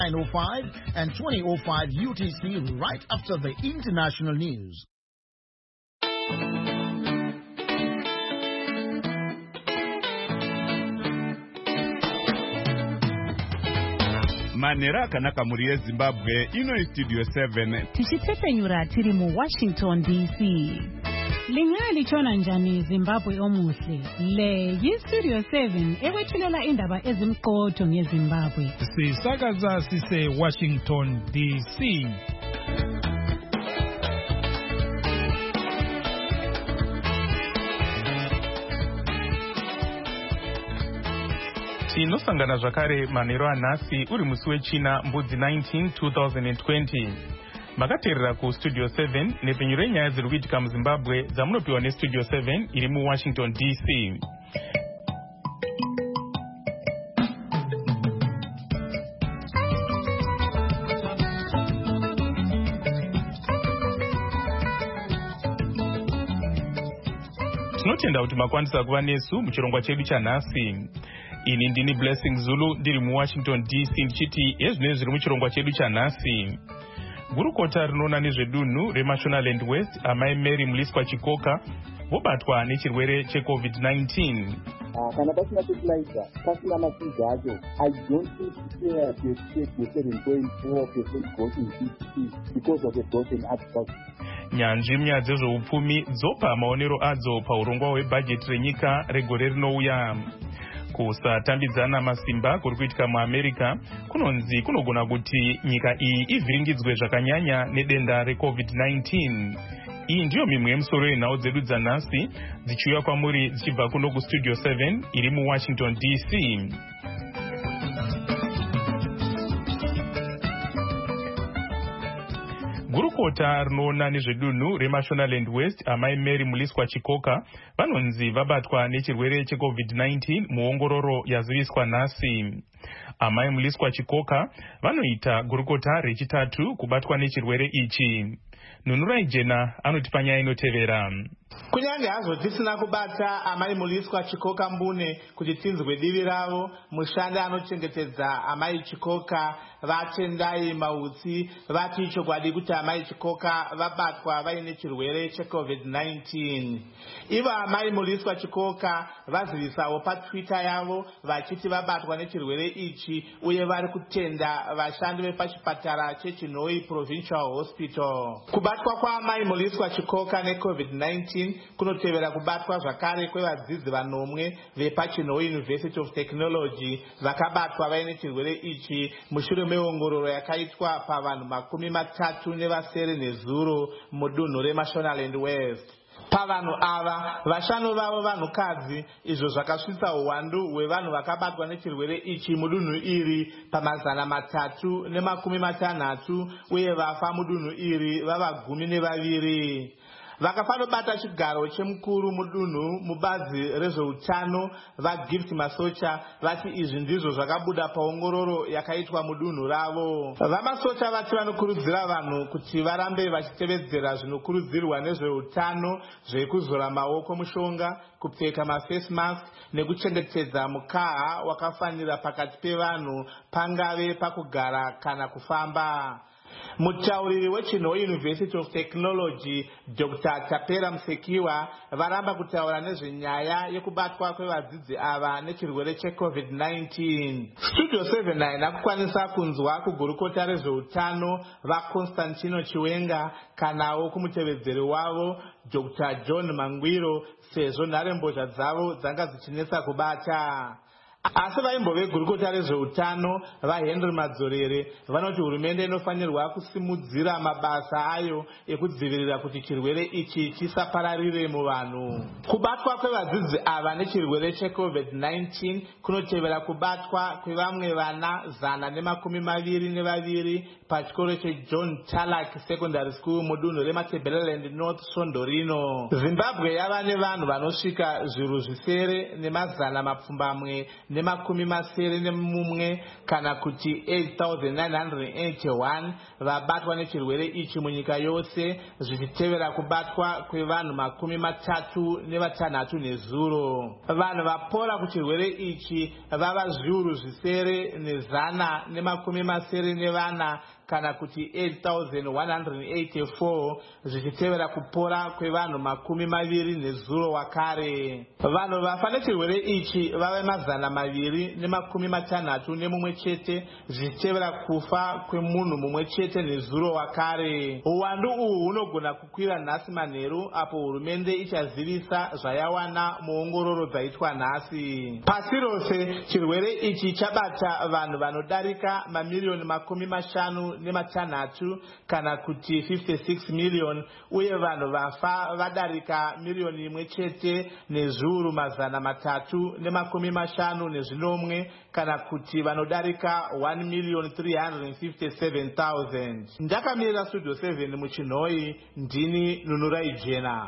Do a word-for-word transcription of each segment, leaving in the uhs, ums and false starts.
nine oh five and twenty oh five U T C right after the international news. Manera kanaka muri Zimbabwe ino studio seven tichitepenyura tiri mu Washington D C. Lingali chona njani Zimbabwe omuhle le yi studio seven ewethulela indaba ezimqotho ngeZimbabwe sisakaza sise Washington D C. Tinosangana zvakare manheru anhasi uri musi wechina mbudzi nineteen twenty twenty. Makateerera ku Studio seven nepenyuro yenyaya dziri kuitika muZimbabwe dzamunopiwa neStudio seven iri muWashington D C. Tinotenda kuti makwanisa kuva nesu muchirongwa chedu chanhasi. Ini ndini Blessing Zulu ndiri muWashington D C ndichiti ezvinenge zviri muchirongwa chedu chanhasi. Gurukota rinoona nezvedunhu reMashonaland West amai Mary Muliswa Chikoka vobatwa nechirwere checovid nineteen. Kana pasina fertilizer, pasina mashizha acho, I don't think fair to expect the seven point four percent growth in G D P because of the growth in agriculture. Nyanzvi munyaya dzezveupfumi dzopa maonero adzo paurongwa hwebhajeti renyika regore rinouya. Kusatambidzana masimba kuri kuitika muAmerica kunonzi kunogona kuti nyika iyi ivhiringidzwe zvakanyanya nedenda recovid nineteen. Iyi ndiyo mimwe yemusoro yenhau dzedu dzanhasi dzichiuya kwamuri dzichibva kuno kuStudio seven iri muWashington D C. Gurukota rinoona nezvedunhu reMashonaland West amai Mary Muliswa Chikoka vanonzi vabatwa nechirwere checovid nineteen muongororo yaziviswa nhasi. Amai Muliswa Chikoka vanoita gurukota rechitatu kubatwa nechirwere ichi. Nunurai Jena anoti panyaya inotevera. Kunyange hazvo tisina kubata amai Muliswa Chikoka Mbune kuti tinzwe divi ravo, mushandi anochengetedza amai Chikoka vatendai mautsi vati chokwadi kuti amai Chikoka vabatwa vaine chirwere checovid nineteen. Ivo amai Muliswa Chikoka vazivisawo paTwitter yavo vachiti vabatwa nechirwere ichi uye vari kutenda vashandi vepachipatara cheChinoi Provincial Hospital. Kubatwa kwaamai Muliswa Chikoka necovid nineteen kunotevera kubatwa zvakare kwevadzidzi vanomwe vepaChinoi University of Technology vakabatwa vaine chirwere ichi mushure meongororo yakaitwa pavanhu makumi matatu nevasere nezuro mudunhu reMashonaland West. Pavanhu ava vashanu vavo vanhukadzi, izvo zvakasvitsa uwandu hwevanhu vakabatwa nechirwere ichi mudunhu iri pamazana matatu nemakumi matanhatu uye vafa mudunhu iri vava gumi nevaviri. Vakafanobata chigaro chemukuru mudunhu mubazi rezveutano vaGift Masocha vati izvi ndizvo zvakabuda paongororo yakaitwa mudunhu ravo. VaMasocha vati vanokurudzira vanhu kuti varambe vachitevedzera zvinokurudzirwa nezveutano zvekuzora maoko mushonga, kupfeka maface mask nekuchengetedza mukaha wakafanira pakati pevanhu pangave pakugara kana kufamba. Mutauriri weChinoi University of Technology Doctor Tapera Musekiwa varamba kutaura nezvenyaya yekubatwa kwevadzidzi ava nechirwere checovid nineteen. Studio seven haina kukwanisa kunzwa kugurukota rezveutano vaConstantino Chiwenga kanawo kumutevedzeri wavo Doctor John Mangwiro sezvo nharembozha dzavo dzanga dzichinetsa kubata. Asi vaimbove gurukota rezveutano vaHenry Madzorere vanoti hurumende inofanirwa kusimudzira mabasa ayo ekudzivirira kuti chirwere ichi chisapararire muvanhu. Kubatwa kwevadzidzi ava nechirwere checovid nineteen kunotevera kubatwa kwevamwe vana zana nemakumi maviri nevaviri pachikoro cheJohn Tarlac Secondary School mudunhu reMatabeleland North Sondorino. Zimbabwe yava nevanhu vanosvika zviuru zvisere nemazana mapfumbamwe nemakumi masere nemumwe kana kuti eight thousand nine hundred eighty-one vabatwa nechirwere ichi munyika yose, zvichitevera kubatwa kwevanhu makumi matatu nevatanhatu nezuro. Vanhu vapora kuchirwere ichi vava zviuru zvisere nezana nemakumi masere nevana kana kuti eight thousand one hundred eighty-four, zvichitevera kupora kwevanhu makumi maviri nezuro wakare. Vanhu vafa nechirwere ichi vava mazana maviri nemakumi matanhatu nemumwe chete, zvichitevera kufa kwemunhu mumwe chete nezuro wakare. Uwandu uhu hunogona kukwira nhasi manheru apo hurumende ichazivisa zvayawana muongororo dzaitwa nhasi. Pasi rose chirwere ichi chabata vanhu vanodarika mamiliyoni makumi mashanu nematanhatu kana kuti fifty-six million, uye vanhu vafa vadarika miliyoni imwe chete nezviuru mazana matatu nemakumi mashanu nezvinomwe kana kuti vanodarika one million three hundred fifty-seven thousand. Ndakamirira Studio seven muchinhoi, ndini Nunurai Jena.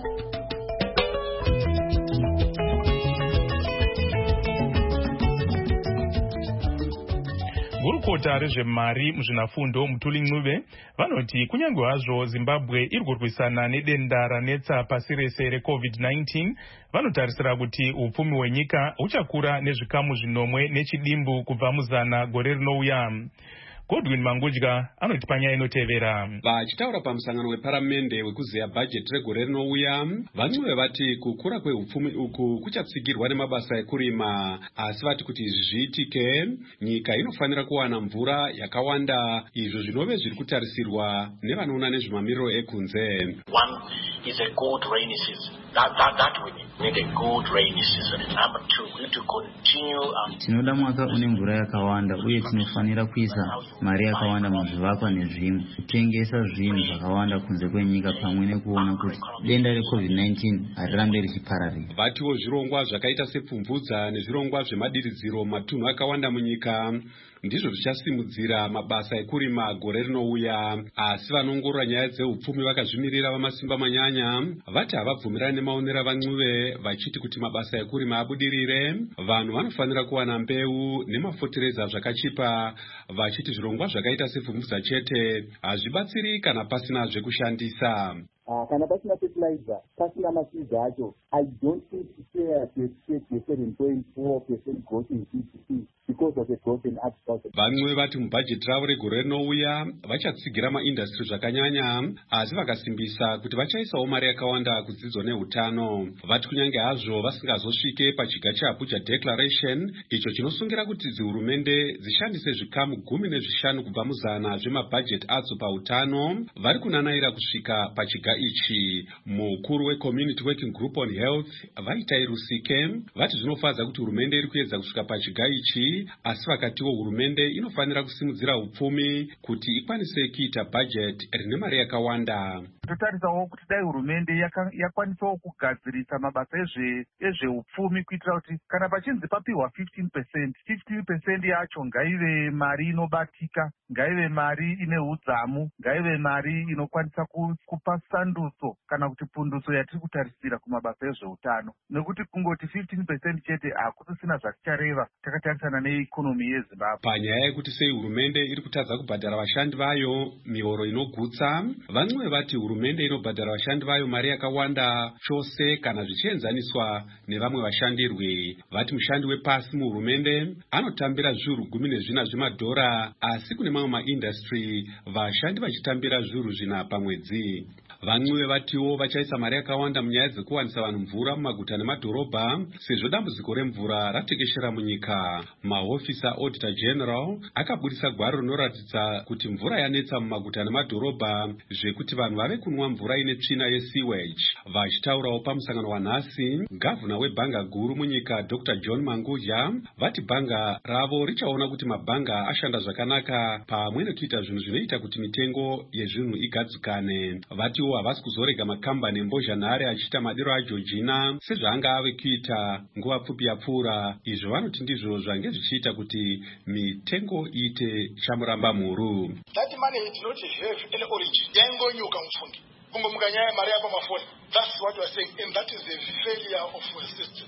Gurukota rezvemari muzvinafundo Mutuli Ncube vanoti kunyange hazvo Zimbabwe iri kurwisana nedenda ranetsa pasi rese recovid nineteen, vanotarisira kuti upfumi hwenyika huchakura nezvikamu zvinomwe nechidimbu kubva muzana gore rinouya. Godwin Mangudya anoti panyaya inotevera. Vachitaura pamusangano weparamende wekuzeya bhajeti regore rinouya, vaNcube vati kukura kweupfumi uku kuchatsigirwa nemabasa ekurima, asi vati kuti izvi zviitike nyika inofanira kuwana mvura yakawanda, izvo zvinove zviri kutarisirwa nevanoona nezvemamiriro ekunze. One is a good rainy season. That, that, that we need a good rainy season. Number two, we need to continue. Um, tinoda mwaka une mvura yakawanda, uye tinofanira kuisa mari yakawanda muzvivakwa nezvimwe, kutengesa zvinhu zvakawanda kunze kwenyika, pamwe nekuona kuti denda recovid nineteen harirambe richipararira. Vatiwo zvirongwa zvakaita sepfumvudza nezvirongwa zvemadiridziro matunhu akawanda munyika ndizvo zvichasimudzira mabasa ekurima gore rinouya, asi vanongorora nyaya dzeupfumi vakazvimirira vamasimba manyanya vati havabvumirani nemaonero avaNcube, vachiti kuti mabasa ekurima abudirire vanhu vanofanira kuwana mbeu nemafotereza zvakachipa, vachiti zvirongwa zvakaita sepfumvudza chete hazvibatsiri kana pasina zvekushandisa. Uh, kana pasina fertilizer, pasina mashizha acho, I don't think it's fair to expect the seven point four percent growth in G D P because of the growth in agriculture. VaNcube vati mubhajeti ravo regore rinouya vachatsigira maindastri zvakanyanya, asi vakasimbisa kuti vachaisawo mari yakawanda kudzidzo neutano. Vati kunyange hazvo vasingazosvike pachiga cheAbuja Declaration, icho chinosungira kuti dzihurumende dzishandise zvikamu gumi nezvishanu kubva muzana zvemabhajeti adzo pautano, vari kunanaira kusvika pachiga ichi. Mukuru weCommunity Working Group on Health Vaitai Rusike vati zvinofadza kuti hurumende iri kuedza kusvika pachiga ichi, asi vakatiwo hurumende inofanira kusimudzira upfumi kuti ikwanise kuita bhajeti rine mari yakawanda. Totarisawo kuti dai hurumende yakwanisawo kugadzirisa mabasa ezveupfumi kuitira kuti kana pachinzi papiwa fifteen percent, fifteen percent yacho ngaive mari inobatika, ngaive mari ine udzamu, ngaive mari inokwanisa kupa sandutso kana kuti pundutso yatiri kutarisira kumabasa ezveutano, nekuti kungoti fifteen percent chete hakusisina zvakichareva takatarisana neikonomi yeZimbabwe. Panyaya yekuti sei hurumende iri kutadza kubhadhara vashandi vayo mihoro inogutsa, vaNcube vati hurumende inobhadhara vashandi vayo mari yakawanda chose kana zvichienzaniswa nevamwe vashandirwi. Vati mushandi wepasi muhurumende anotambira zviuru gumi nezvina zvemadhora, asi kune mamwe maindastri vashandi vachitambira zviuru zvina pamwedzi. VaNcube vatiwo vachaisa mari yakawanda munyaya dzekuwanisa vanhu mvura mumaguta nemadhorobha, sezvo dambudziko remvura ratekeshera munyika. Mahofisa Auditor General akabudisa gwaro rinoratidza kuti mvura yanetsa mumaguta nemadhorobha, zvekuti vanhu vave kunwa mvura ine tsvina yesewage. Vachitaurawo pamusangano wanhasi, gavhuna webhanga guru munyika Doctor John Mangudya vati bhanga ravo richaona kuti mabhanga ashanda zvakanaka pamwe nekuita zvinhu zvinoita kuti mitengo yezvinhu igadzikane. Vatiwo havasi kuzorega makambani embozhanhare achiita madiro aJeorgina sezvaanga ave kuita nguva pfupi yapfuura. Izvo vanoti ndizvo zvange zvichiita kuti mitengo iite chamuramba mhuru. That money did not have any origin. Yaingonyuka mufundi. Kungomuka nyaya mari yapa mafoni. That's what we are saying, and that is the failure of our systems.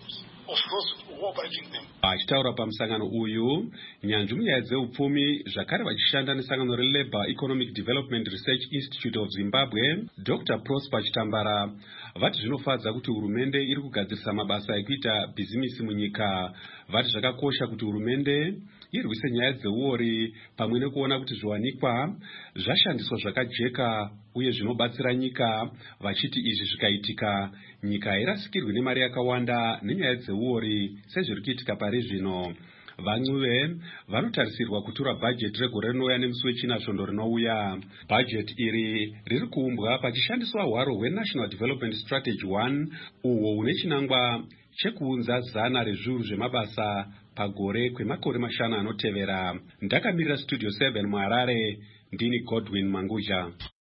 of those who are operating them. Achitaura pamusangano uyu nyanzvi munyaya dzeupfumi zvakare vachishanda nesangano reLabour Economic Development Research Institute of Zimbabwe, Doctor Prosper Chitambara vati zvinofadza kuti hurumende iri kugadzirisa mabasa ekuita bhizimisi munyika. Vati zvakakosha kuti hurumende irwise nyaya dzeuori pamwe nekuona kuti zviwanikwa zvashandiswa zvakajeka uye zvinobatsira nyika, vachiti izvi zvikaitika nyika hairasikirwi nemari yakawanda nenyaya dzeuori sezviri kuitika pari zvino. Vamwe vanotarisirwa kutura bhajeti regore rinouya nemusi wechina svondo rinouya. Bhajeti iri riri kuumbwa pachishandiswa hwaro hweNational Development Strategy one uhwo une chinangwa chekuunza zana rezviuru zvemabasa pagore kwemakore mashanu anotevera. Ndakamirira Studio seven muHarare, ndini Godwin Manguja.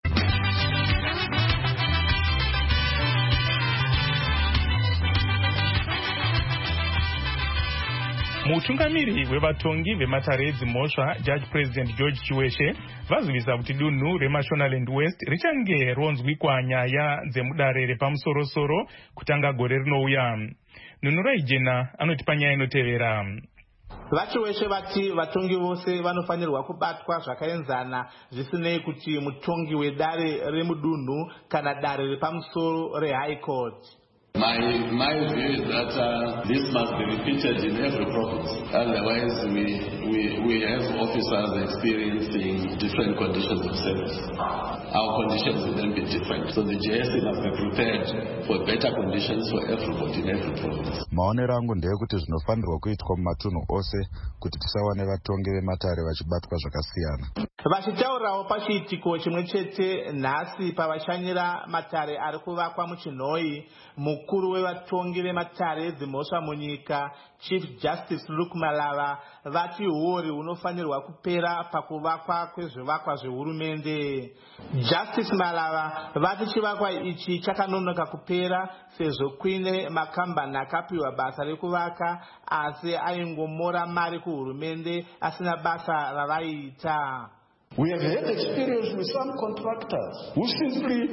Mutungamiri wevatongi vematare edzimhosva Judge President George Chiweshe vazivisa kuti dunhu reMashonaland West richange ronzwikwa nyaya dzemudare repamusorosoro kutanga gore rinouya. Nunurai Jena anotipa nyaya inotevera. Vachiweshe vati vatongi vose vanofanirwa kubatwa zvakaenzana zvisinei kuti mutongi wedare remudunhu kana dare repamusoro reHigh Court. My, my view is that uh, this must be repeated in every province. Otherwise, we, we, we have officers experiencing different conditions of service. Our conditions will then be different. So the J S C must be prepared for better conditions for everybody in every province. Maonero angu ndeyekuti zvinofanirwa kuitwa mumatunhu ose kuti tisawane vatongi vematare vachibatwa zvakasiyana. Vachitaurawo pachiitiko chimwe chete nhasi pavashanyira matare ari kuvakwa muChinhoi, mukuru wevatongi vematare edzimhosva munyika Chief Justice Luke Malava vati huori hunofanirwa kupera pakuvakwa kwezvivakwa zvehurumende. Justice Malava vati chivakwa ichi chakanonoka kupera sezvo kuine makambani akapiwa basa rekuvaka asi aingomora mari kuhurumende asina basa ravaiita. We have had experience with some contractors who simply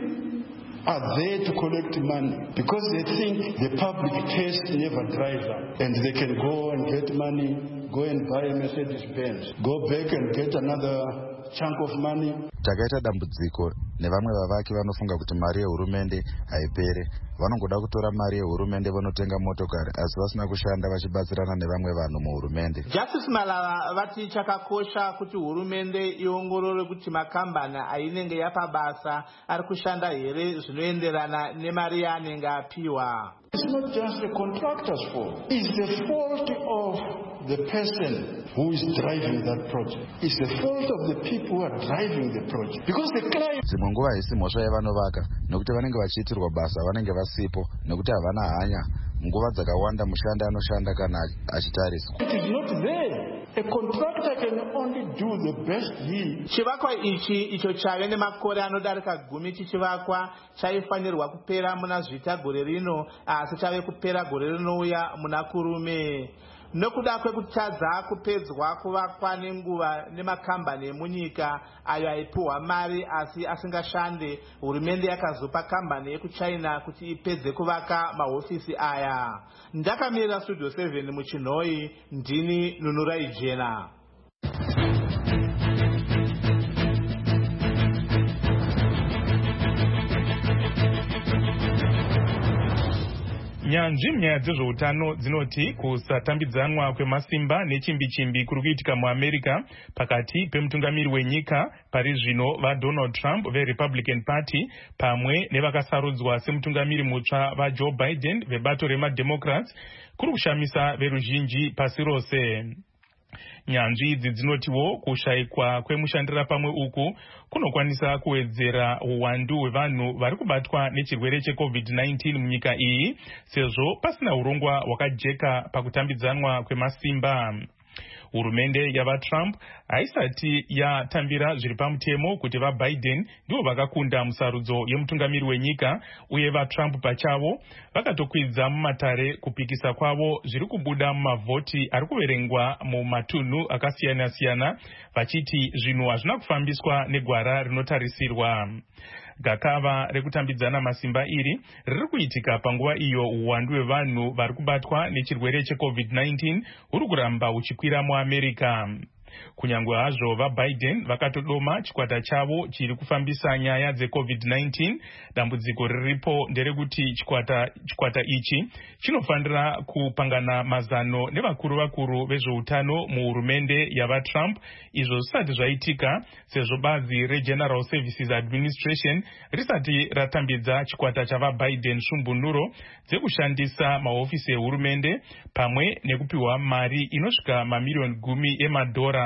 are there to collect money because they think the public taste never dries up and they can go and get money, go and buy a Mercedes Benz, go back and get another chunk of money. Takaita dambudziko nevamwe vavaki vanofunga kuti mari yehurumende haipere. Vanongoda kutora mari yehurumende vanotenga motokari asi vasina kushanda vachibatsirana nevamwe vanhu muhurumende. Justice Malava vati chakakosha kuti hurumende iongorore kuti makambani ainenge yapabasa ari kushanda here zvinoenderana nemari yaanenge apiwa. It's not just the contractor's fault. It's the fault of the person who is driving that project. It's the fault of the people who are driving the project. Because the client... Dzimwe nguva haisi mhosva yevanovaka nekuti vanenge vachiitirwa basa vanenge vasipo nekuti havana hanya. Nguva dzakawanda mushandi anoshanda kana achitariswa. It is not there. A contractor can only do the best he... Chivakwa ichi icho chave nemakore anodarika gumi chichivakwa chaifanirwa kupera muna zvita gore rino asi chave kupera gore rinouya muna kurume. Nokuda kwekutadza kupedzwa kuvakwa nenguva nemakambani emunyika ayo aipiwa mari asi asingashande, hurumende yakazopa kambani yekuChina kuti ipedze kuvaka mahofisi aya. Ndakamirira Studio seven muChinhoi, ndini Nunurai Jena. Nyanzvi munyaya dzezveutano dzinoti kusatambidzanwa kwemasimba nechimbi-chimbi kuri kuitika muAmerica pakati pemutungamiri wenyika pari zvino vaDonald Trump veRepublican Party pamwe nevakasarudzwa semutungamiri mutsva vaJoe Biden vebato remaDemocrats kuri kushamisa veruzhinji pasi rose. Nyanzvi idzi dzinotiwo kushayikwa kwemushandira pamwe uku kunokwanisa kuwedzera uwandu hwevanhu vari kubatwa nechirwere cheCovid nineteen munyika iyi sezvo pasina urongwa hwakajeka pakutambidzanwa kwemasimba. Hurumende yavaTrump haisati yatambira zviri pamutemo kuti vaBiden ndivo vakakunda musarudzo yemutungamiri wenyika uye vaTrump pachavo vakatokwidza mumatare kupikisa kwavo zviri kubuda mumavhoti ari kuverengwa mumatunhu akasiyana-siyana vachiti zvinhu hazvina kufambiswa negwara rinotarisirwa. Gakava rekutambidzana masimba iri riri kuitika panguva iyo uwandu hwevanhu vari kubatwa nechirwere checovid nineteen huri kuramba uchikwira muAmerica. Kunyangwe hazvo vaBiden vakatodoma chikwata chavo chiri kufambisa nyaya dzecovid nineteen, dambudziko riripo nderekuti chikwata chikwata ichi chinofanira kupangana mazano nevakuru vakuru vezveutano muhurumende yavaTrump, izvo zvisati zvaitika sezvo bazi reGeneral Services Administration risati ratambidza chikwata chavaBiden shumbunuro dzekushandisa mahofisi ehurumende pamwe nekupiwa mari inosvika mamiliyoni gumi emadhora.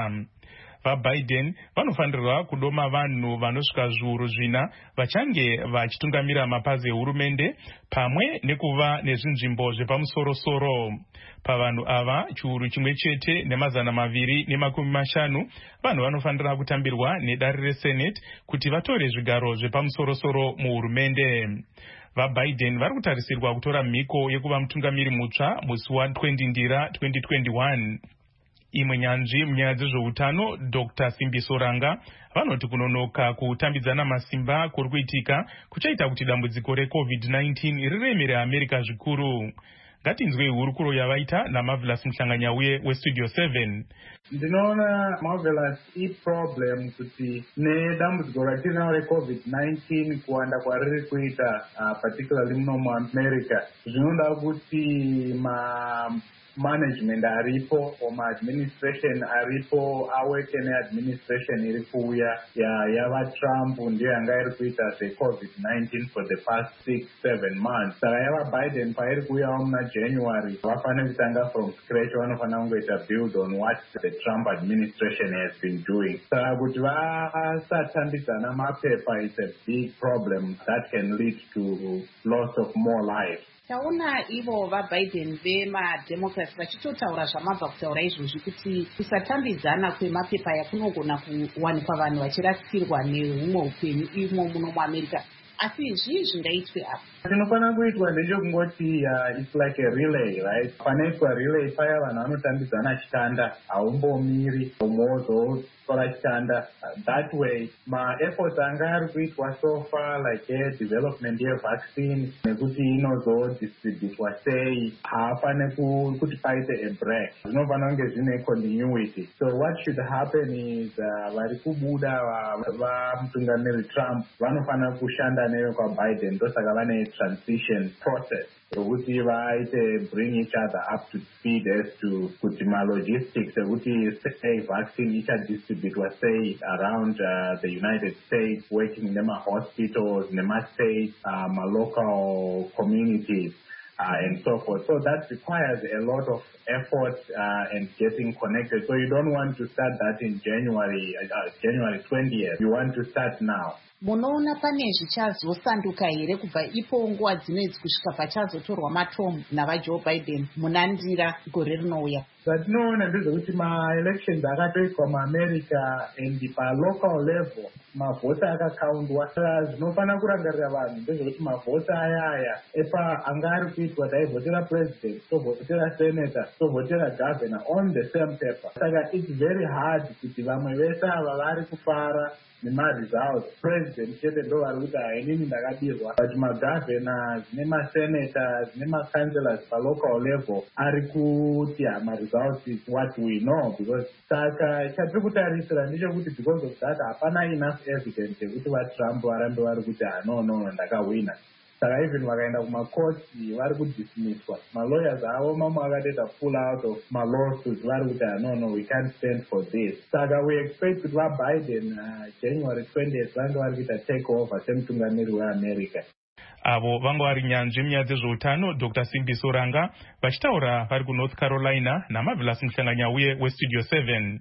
VaBiden vanofanirwa kudoma vanhu vanosvika zviuru zvina vachange vachitungamira mapazi ehurumende pamwe nekuva nezvinzvimbo zvepamusorosoro. Pavanhu ava chiuru chimwe chete nemazana maviri nemakumi mashanu vanhu vanofanira kutambirwa nedare reSenate kuti vatore zvigaro zvepamusorosoro muhurumende. VaBiden vari kutarisirwa kutora mhiko yekuva mutungamiri mutsva musi wa20 ndira twenty twenty-one. Imwe nyanzvi munyaya dzezveutano Doctor Simbiso Ranga vanoti kunonoka kutambidzana masimba kuri kuitika kuchaita kuti dambudziko recovid nineteen riremere America zvikuru. Ngatinzwe hurukuro yavaita naMarvelous Mhlanganyauye weStudio seven. Ndinoona Marvelous i-problem kuti nedambudziko ratinaro recovid nineteen kuwanda kwariri kuita uh, particularly muno muAmerica zvinoda kuti ma management aripo or administration aripo aweke neadministration iri kuuya yavaTrump ndiyo yanga iri kuita zvecovid nineteen for the past six seven months. Saka yavaBiden pairi kuuyawo muna January vafanira kutanga from scratch, vanofanira kungoita build on what the Trump administration has been doing. Saka kuti vasatambidzana mapepa is a big problem that can lead to loss of more lives. Taona ivo vaBiden vemademocrats vachitotaura zvamabva kutaura izvozvi kuti kusatambidzana kwemapepa yakunogona kuwanikwa vanhu vachirasirwa neumwe upenyu imo muno muAmerica. Asi zvii zvingaitwe apa? Zvinofanira kuitwa ndechekungoti uh, it's like a relay, right? Panoitwa relay paya vanhu vanotambidzana chitanda, haumbomiri umwe tora chitanda. Uh, that way maefforts anga ari kuitwa so far like a development yevaccine nekuti inozodistributwa sei haafaniri kuti paite a break. Zvinofanira kunge zvine continuity. So what should happen is uh, vari kubuda vamutungamiri Trump vanofanira kushanda newe kwaBiden, ndosaka vane transition process ukuthi vaite bring each other up to speed as to kuti ma-logistics ekuti sei vaccine ichadistributwa sei around uh, the United States, working nema-hospitals, nema-states, uh, ma-local communities. Uh, and so forth. So that requires a lot of effort uh, and getting connected. So you don't want to start that in January, uh, January twentieth. You want to start now. Munoona pane zvichazosanduka here kubva ipo nguva dzinedzi kusvika pachazotorwa maTrump navaJoe Biden muna ndira gore rinouya? Zvatinoona ndezvekuti ma-elections akatoitwa muAmerica and pa-local level mavhoti akakaundwa. Zvinofanira kurangarira vanhu ndezvekuti mavhoti aya aya epa anga ari kuitwa taivhotera president, tovhotera senator, tovhotera governor on the same paper. Saka it's very hard kuti vamwe vese ava vari kufara nema-results. President chete ndo vari kuti hainini ndakadirwa, but ma-governors nema-senators nema-councillors pa-local level ari kuti ma-results is what we know. Because saka chatiri kutarisira ndechekuti because of that hapana enough evidence yekuti vaTrump varambe vari kuti no no ndakawina. Saka even vakaenda kumakoti vari kudismisswa. Ma-lawyers avo mamwe akatoita pull out of ma-lawsuits vari kuti no no we can't stand for this. Saka we expect kuti vaBiden uh, January twentieth vange vari kuita take over semutungamiri weAmerica. Avo vanga vari nyanzvi munyaya dzezveutano Doctor Simbiso Ranga vachitaura vari kuNorth Carolina naMarvelous Mhlanganyauye weStudio seven.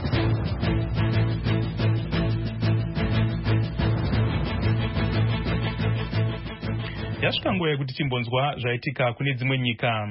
Yasvika nguva yekuti timbonzwa zvaitika kune dzimwe nyika.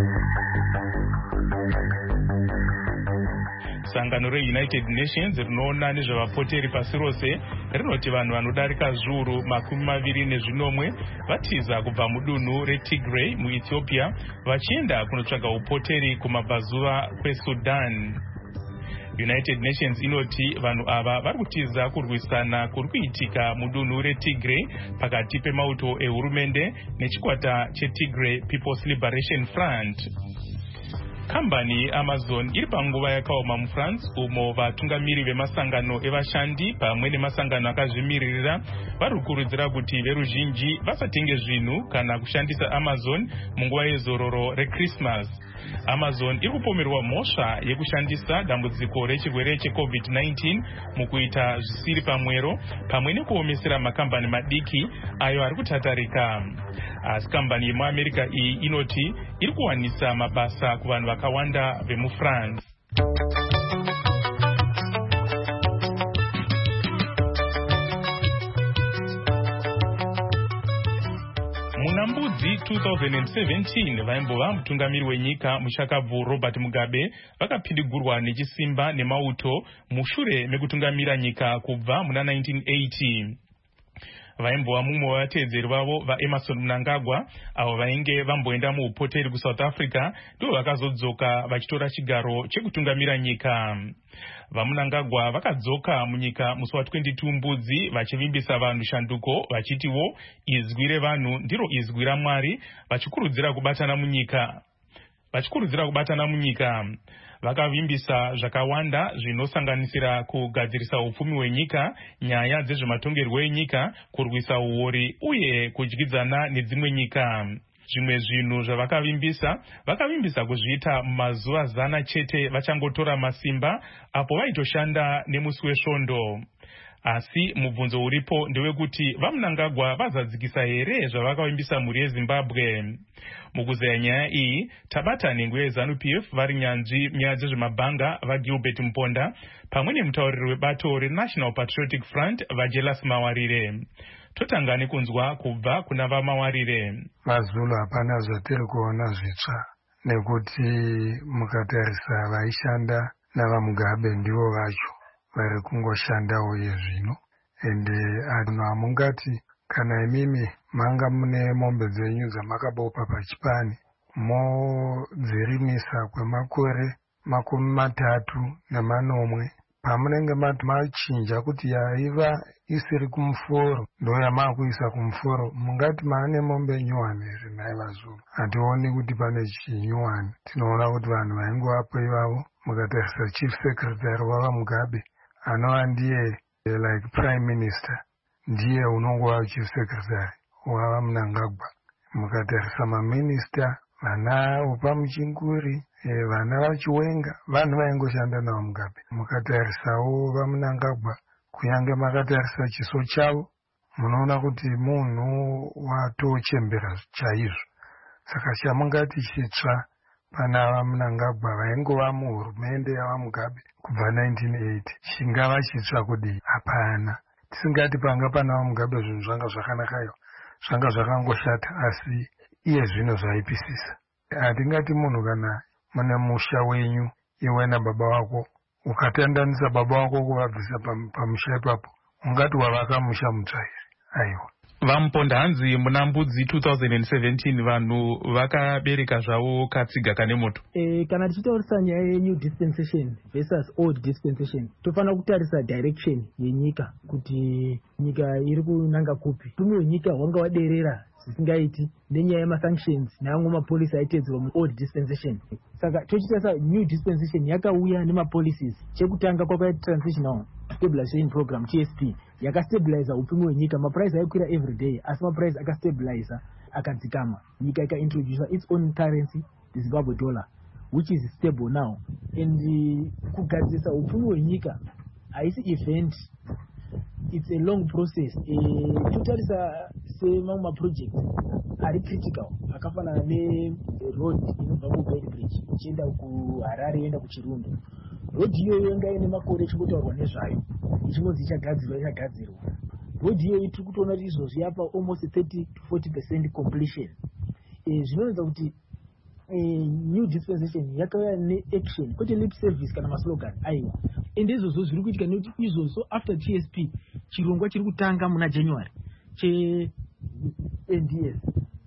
Sangano reUnited Nations rinoona nezvevapoteri pasi rose rinoti vanhu vanodarika zviuru makumi maviri nezvinomwe vatiza kubva mudunhu reTigray muEthiopia vachienda kunotsvaga upoteri kumabvazuva kweSudan. United Nations inoti vanhu ava vari kutiza kurwisana kuri kuitika mudunhu reTigray pakati pemauto ehurumende nechikwata cheTigray People's Liberation Front. Kambani Amazon iri panguva yakaoma muFrance umo vatungamiri vemasangano evashandi pamwe nemasangano akazvimiririra vari kukurudzira kuti veruzhinji vasatenge zvinhu kana kushandisa Amazon munguva yezororo reChristmas. Amazon iri kupomerwa mhosva yekushandisa dambudziko rechirwere cheCovid nineteen mukuita zvisiri pamwero pamwe nekuomesera makambani madiki ayo ari kutatarika. Asi kambani yemuAmerica iyi inoti iri kuwanisa mabasa kuvanhu vakawanda vemuFrance. Muna Mbudzi two thousand seventeen vaimbova mutungamiri wenyika mushakabvu Robert Mugabe vakapindigurwa nechisimba nemauto mushure mekutungamira nyika kubva muna nineteen eighty. Vaimbova mumwe wavatedzeri vavo vaEmerson Mnangagwa avo vainge vamboenda muupoteri kuSouth Africa ndivo vakazodzoka vachitora chigaro chekutungamira nyika. VaMnangagwa vakadzoka munyika musi wa twenty-two Mbudzi vachivimbisa vanhu shanduko vachitiwo izwi revanhu ndiro izwi raMwari vachikurudzira kubatana munyika. Vachikurudzira kubatana munyika. Vakavimbisa zvakawanda zvinosanganisira kugadzirisa upfumi hwenyika, nyaya dzezvematongerwo enyika, kurwisa uori uye kudyidzana nedzimwe nyika. Zvimwe zvinhu zvavakavimbisa, vakavimbisa kuzviita mumazuva zana chete vachangotora masimba apo vaitoshanda nemusi wesvondo. Asi mubvunzo uripo ndewekuti vaMnangagwa vazadzikisa here zvavakavimbisa mhuri yeZimbabwe. Mukuzeya nyaya iyi tabata nhengo yeZANU-P F vari nyanzvi nyaya dzezvemabhanga vaGilbert Mponda pamwe nemutauriri webato reNational Patriotic Front vaJelas Mawarire. Totanga nekunzwa kubva kuna vaMawarire. Mazulu hapana zvatiri kuona zvitsva nekuti mukatarisa vaishanda navaMugabe ndivo vacho vari kungoshandawo yezvino ende anhu hamungati kana imimi manga mune mombe dzenyu dzamakabopa pachipani modzirimisa kwemakore makumi matatu nemanomwe pamunenge mati machinja kuti yaiva isiri kumuforo ndoyamakuisa kumuforo mungati maane mombe nyuwani here nai vaZulu. Hationi kuti pane chinyuwani. Tinoona kuti vanhu vaingovapo ivavo mukatarisa chief secretary wavaMugabe anova ndiye like prime minister ndiye unongova chief secretary wavaMnangagwa. Mukatarisa maminista vana upamuchinguri e, vana vachiwenga vanhu vaingoshanda navaMugabe. Mukatarisawo vaMnangagwa kunyange makatarisa chiso chavo munoona kuti munhu watochembera chaizvo. Saka chamungati chitsva pana vaMnangagwa vaingova muhurumende yavaMugabe kubva nineteen eighty chingava chitsva kudii? Hapana. Tisingati panga pana vaMugabe zvinhu zvanga zvakanaka iwo zvanga zvakangoshata asi iye zvino zvaipisisa. Hatingati munhu kana mune musha wenyu iwe nababa wako ukatandanisa baba wako kuvabvisa pamusha ipapo ungati wavaka musha mutsva here? Aiwa. VaMponda hanzi muna Mbudzi two thousand seventeen vanhu vakabereka zvavo katsiga kane moto. E, kana tichitaurisa nyaya yenew dispensation versus old dispensation tofanira kutarisa direction yenyika kuti nyika iri kunanga kupi. Upfumi hwenyika hwanga waderera zvisingaiti nenyaya yemasanctions neamwe mapolisi aitedzerwa muold dispensation. Saka tochitarisa new dispensation yakauya nemapolicies. Chekutanga kwakaita transitional stabilization program T S P yakastabiliza upfumi hwenyika. Maprice aikwira every day asi maprice akastabiliza akadzikama. Nyika ikaintroduce its own currency, the Zimbabwe dollar, which is stable now. And uh, kugadzisa upfumi hwenyika haisi event, it's a long process. Uh, totarisa semamwe maproject ari critical akafanana neroad inobva kuBed Bridge ichienda kuHarare ichienda kuChirundo. Road iyoyo yanga ine makore echingotaurwa nezvayo ichingozi ichagadzirwa ichagadzirwa. Road iyoyo tiri kutoona kuti izvozvi yapa almost thirty to forty percent completion. Eh, zvinoratidza kuti eh, new dispensation yakauya neaction kwete lip service kana maslogan aiwa. Ende izvozvo zviri kuitika nekuti izvozvo after T S P chirongwa chiri kutanga muna January che N D S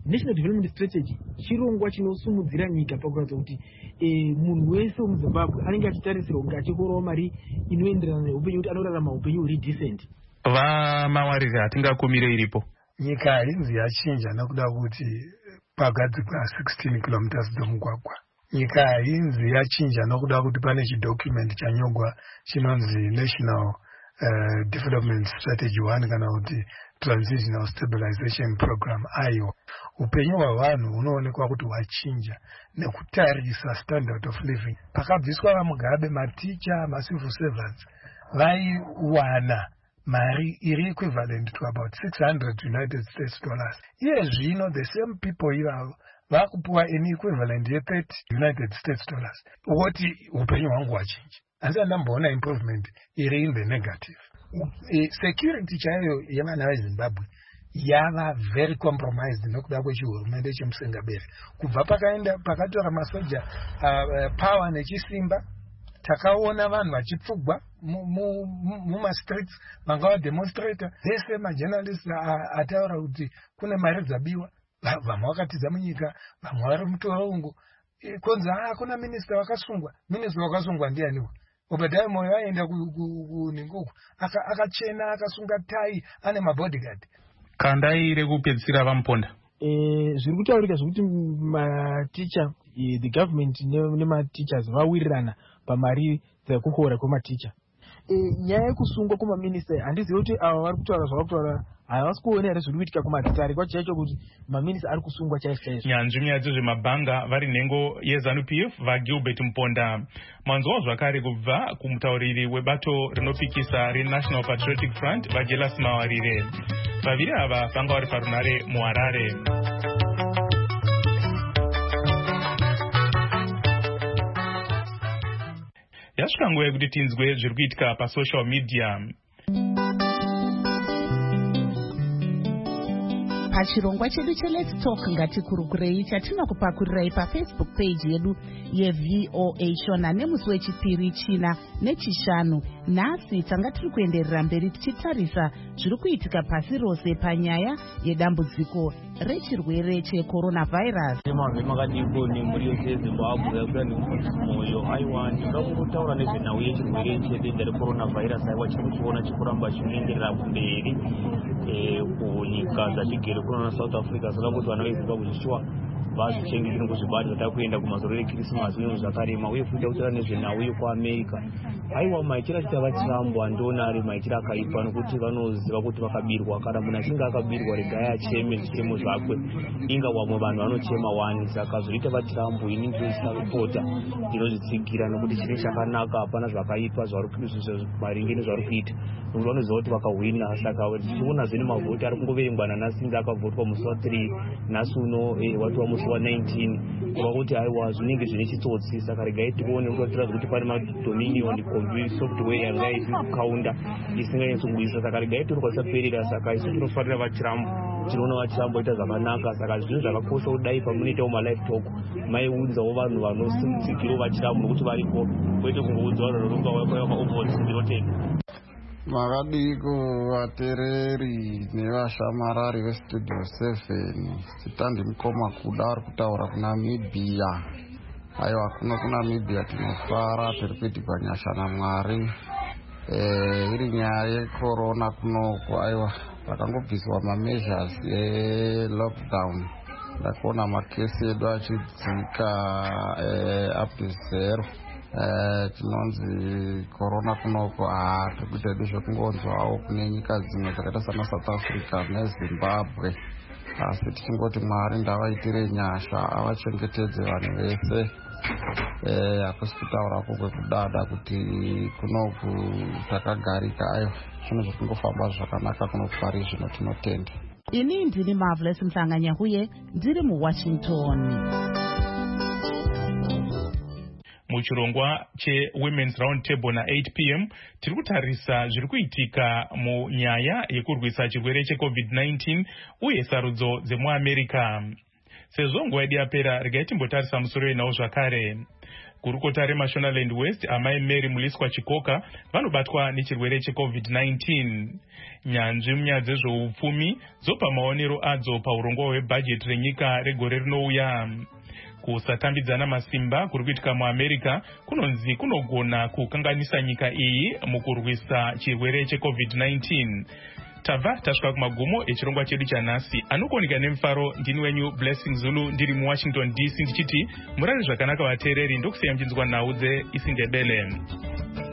national development strategy chirongwa chinosumudzira nyika pakuratidza kuti e, munhu wese wemuzimbabwe anenge achitarisirwa kunge achikorawo mari inoenderana neupenyu kuti anorarama upenyu huri decent. Vamawarire hatingakumire iripo. Nyika hainzi yachinja nekuda kuti pagadzikwa sixteen kilometers dzomugwagwa. Nyika hainzi yachinja nekuda kuti pane chidocument chanyogwa chinonzi national uh, development strategy one kana kuti transitional stabilization program ayo. Upenyu hwavanhu unoonekwa kuti hwachinja nekutarisa standard of living. Pakabviswa vamugabe maticha macivil servants vaiwana mari iri equivalent to about six hundred United States dollars. Iye zvino the same people ivavo vakupuwa an equivalent ye thirty United States dollars. Woti upenyu hwangu hwachinja. Asi andamboona improvement iri in the negative. E, security chayo yevana veZimbabwe yava very compromised nokuda kwechihurumende chemusengabere. Kubva pakaenda pakatora masoja uh, uh, power nechisimba, takaona vanhu vachipfugwa mumastreets vanga vademonstrator vese majournalists ataura kuti kune mari dzabiwa, vamwe vakatiza munyika, vamwe vari mutorongo. Konzi ah kuna minister wakasungwa. Minister wakasungwa ndianiwo? Obadiah Moyo aenda kuninguku akachena akasunga tai ane mabodyguard. Kandai rekupedzisira vamuponda. Eh zviri kutaurika zvekuti maticha the government nema-teachers vawirirana pamari dzekukora kwematicha. Eh nyaya yekusungwa kwemaminista handizivi kuti ava vari kutaura zvavari kutaura havasi kuona here zviri kuitika kumatare kwacho chacho kuti maminista ari kusungwa chaizvo chaizvo. Nyanzvi nyaya dzezvemabhanga vari nhengo yeZANU P F vaGilbert Mponda. Manzwawo zvakare kubva kumutauriri webato rinopikisa reNational Patriotic Front vaJelas Mawarire. Vaviri ava vanga vari parunare muHarare. Yasvika nguva yekuti tinzwe zviri kuitika pasocial media. Pachirongwa chedu cheLet's Talk ngatikurukurei chatinokupakurirai pafacebook page yedu yeV O A Shona nemusi wechipiri china nechishanu. Nhasi tanga tiri kuenderera mberi tichitarisa zviri kuitika pasi rose panyaya yedambudziko rechirwere checoronavirus. Makadiko nemhuri yose yeZimbabwe yakuda nemwoyo aiwa ndingakungotaura nezvenhau yechirwere chedenda recoronavirus aiwa chiri kuona chikuramba chinoenderera kumberi kunyika dzachigere kunoona South Africa. Saka kuti vana veZimbabwe zvichiwa vazvichengete nekuzvibata zvataakuenda kumazoro ekrisimasi uye zvakarema uye futi kutaura nezvenhau yekuAmerica. Aiwa maitira kuti avaTrump andiona ari maitira akaipa nokuti vanoziva kuti vakabirwa. Kana munhu achinge akabirwa regai acheme zvichemo zvakwe, inga vamwe vanhu vanochema wani. Saka zvoita vaTrump ini ndinozvisapota ndinozvitsigira nokuti chine chakanaka hapana zvakaipa maringe nezvavari kuita nokuti vanoziva kuti vakahwina. Saka tichionazve nemavhoti ari kungoverengwa nanhasi akavhotwa musi wa3 nhasi uno wati musi wa19 kuva kuti aiwa zvinenge zvine chitsotsi. Saka regai tione kuti tiratidza kuti pane madominion software yanga isi kukaunda isinganyatsogwisa. Saka regai tiri kwasaperera. Saka isu tinofarira vaTrump, tinoona vaTrump vaita zvakanaka. Saka zvinhu zvakakosha kudai pamunoitawo malive talk maiudzawo vanhu vanositsikirawo vaTrump nokuti varipo, kwete kungoudza vanhu vanonga vakaopposite. Ndinotenda. Makadiko vatereri nevashamarari vestudio seven chitandi mukoma kuda vari kutaura kuNamibia. Aiwa kuno kuNamibia tinofara tiri kuitirwa nyasha naMwari. Eh iri nyaya yecorona kunoko aiwa pakangobviswa mameasures elockdown. Ndakuona makesi edu achidzika eh up to zero. Eh tinonzi corona kunoko ah tiri kuita edu zvekungonzwawo kune nyika dzimwe dzakaita sana South Africa neZimbabwe. Asi tichingoti Mwari ndavaitire nyasha avachengetedze vanhu vese. Eh hakusi kutaura kwekudada kuti kunoku takagarika. Aiwa zvinhu zvekungofamba zvakanaka kunoku pari zvino tinotenda. Ini ndini Marvelous Mhlanga-Nyahuye ndiri muWashington. Muchirongwa cheWomen's Round Table na8 p m tiri kutarisa zviri kuitika munyaya yekurwisa chirwere checovid nineteen uye sarudzo dzemuAmerica. Sezvo nguva yedu yapera regai timbotarisa musoro wenawo zvakare. gurukota remashonaland west amai Mary Muliswa Chikoka vanobatwa nechirwere checovid nineteen. Nyanzvi munyaya dzezveupfumi dzopa maonero adzo paurongwa hwebhajeti renyika regore rinouya. Kusatambidzana masimba kuri kuitika muAmerica kunonzi kunogona kukanganisa nyika iyi mukurwisa chirwere checovid nineteen. Tabva tasvika kumagumo echirongwa chedu chanhasi. Anokuoneka nemufaro ndini wenyu Blessing Zulu ndiri muWashington D C ndichiti murari zvakanaka vateereri, ndokusiya muchinzwa nhau dzeIsindebele.